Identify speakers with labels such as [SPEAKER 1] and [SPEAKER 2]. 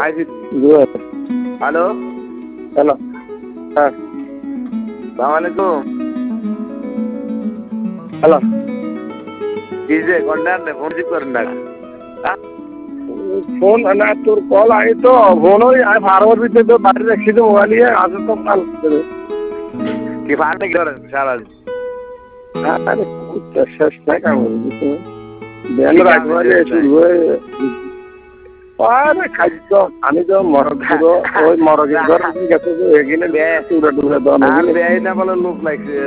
[SPEAKER 1] আইছি
[SPEAKER 2] Good.
[SPEAKER 1] Hello
[SPEAKER 2] Hello. হ্যাঁ
[SPEAKER 1] সালাম আলাইকুম
[SPEAKER 2] হ্যালো
[SPEAKER 1] কি যে কন্ডাক্টর ফোন রিসিভ করেন না
[SPEAKER 2] ফোন না তোর কল আই তো ফোন ওই আমি ফার্মার ভিতরে তো বাইরে রাখছি তো মোবাইল নিয়ে আজ তো কাল
[SPEAKER 1] কি ফার্মে কি করেন সারা
[SPEAKER 2] আরে শেষ নাই কাম বুঝছো বেল রাখবারে শুরু হয়ে আরে খাদ্য আমি তো মরক ওই মরকের ঘর গেছে যে এখানে পুরো ডুবে দাও
[SPEAKER 1] আর বেআই না বলে লোক লাগছে